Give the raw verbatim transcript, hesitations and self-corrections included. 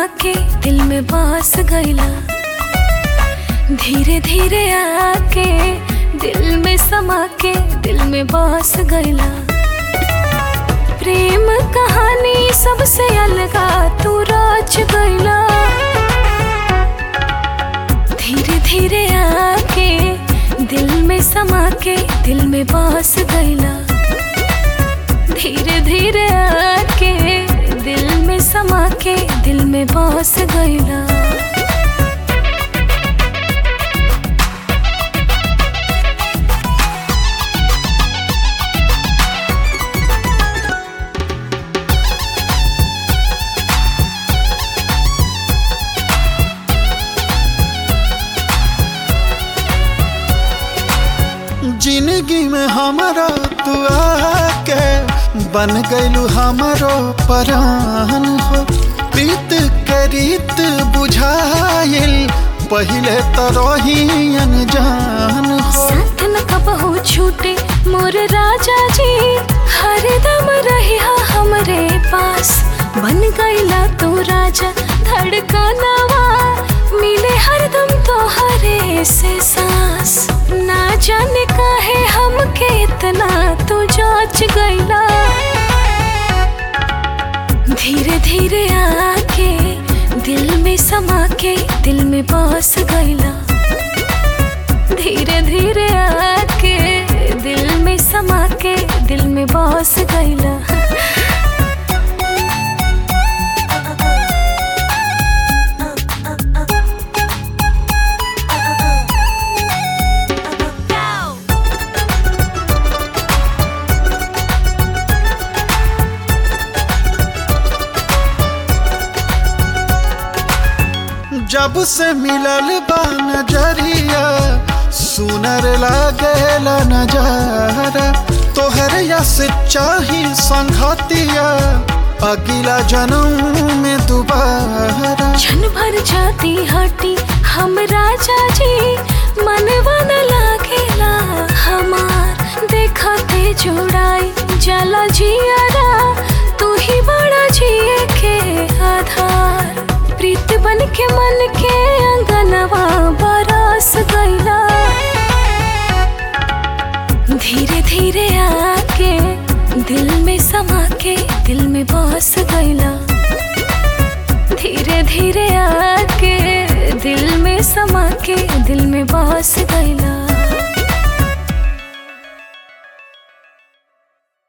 के दिल में बस गईला, धीरे धीरे आके दिल में समा के दिल में बस गईला। प्रेम कहानी सबसे अलगा तू रच गईला, धीरे धीरे आके दिल में समा के दिल में बस गईला, धीरे धीरे आके दिल में समा के दिल में बस गईला। जिंदगी में हमारा तू आके बन गईलू हमारो परान हो। प्रीत के रीत बुझाइल पहले तो रही अनजान हो। साथ न कबहू छूटे मोर राजा जी, हरदम रही हमरे पास। बन गईला तू राजा धड़कनवा, मिले हरदम तोहरे से सांस। ना जाने काहे हमके इतना तू जाच गईला, धीरे धीरे आके दिल में समा के दिल में बस गईला, धीरे धीरे आके दिल में समा के दिल में बस गईला। जब से मिलल बा नजरिया सुनर लागेला नजारा। तोहर यस चाही संघतिया अगला जन्म में दोबारा। क्षण भर जाती हटी हम राजा जी, मनवा न लागेला हमार। देखते जुड़ाई जला जियारा, तू ही बड़ा जिए के आधार। प्रीत बन के मन के अंगनवा बरस गईला, धीरे धीरे आके दिल में समा के दिल में बस गईला, धीरे धीरे आके दिल में समा के दिल में बस गईला।